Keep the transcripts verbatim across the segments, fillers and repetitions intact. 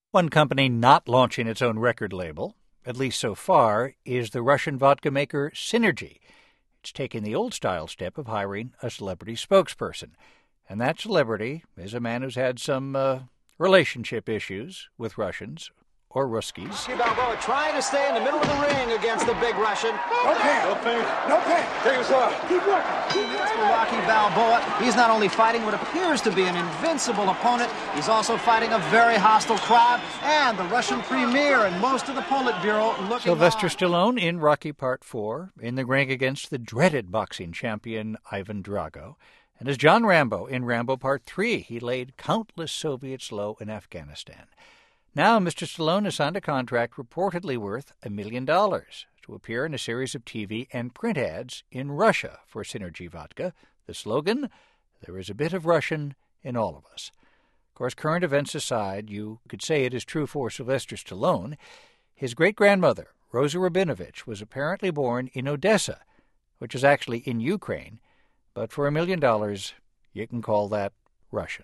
One company not launching its own record label, at least so far, is the Russian vodka maker Synergy. It's taking the old-style step of hiring a celebrity spokesperson. And that celebrity is a man who's had some uh, relationship issues with Russians, or Ruskies. Balboa trying to stay in the middle of the ring against the big Russian. No pain. No pain. No pain. Take us off. Keep working. As for Rocky Balboa, he's not only fighting what appears to be an invincible opponent, he's also fighting a very hostile crowd, and the Russian premier and most of the Politburo looking Sylvester on. Stallone in Rocky Part four, in the ring against the dreaded boxing champion Ivan Drago. And as John Rambo in Rambo Part three, he laid countless Soviets low in Afghanistan. Now, Mister Stallone has signed a contract reportedly worth a million dollars to appear in a series of T V and print ads in Russia for Synergy Vodka. The slogan, "There is a bit of Russian in all of us." Of course, current events aside, you could say it is true for Sylvester Stallone. His great-grandmother, Rosa Rabinovich, was apparently born in Odessa, which is actually in Ukraine. But for a million dollars, you can call that Russian.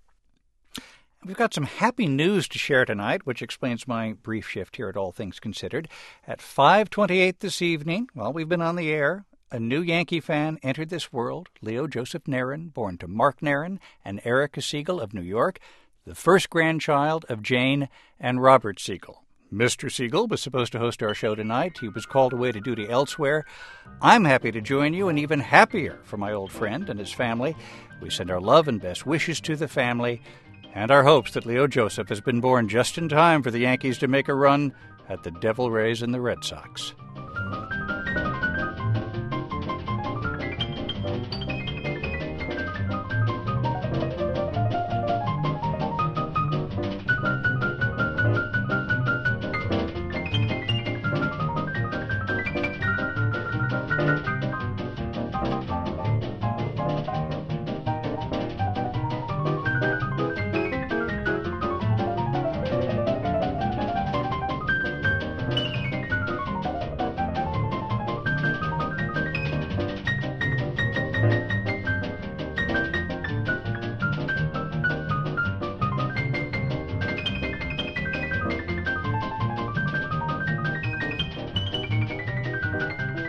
We've got some happy news to share tonight, which explains my brief shift here at All Things Considered. At five twenty-eight this evening, while we've been on the air, a new Yankee fan entered this world, Leo Joseph Naron, born to Mark Naron and Erica Siegel of New York, the first grandchild of Jane and Robert Siegel. Mister Siegel was supposed to host our show tonight. He was called away to duty elsewhere. I'm happy to join you, and even happier for my old friend and his family. We send our love and best wishes to the family, and our hopes that Leo Joseph has been born just in time for the Yankees to make a run at the Devil Rays and the Red Sox.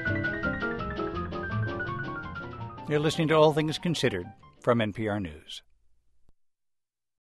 You're listening to All Things Considered from N P R News.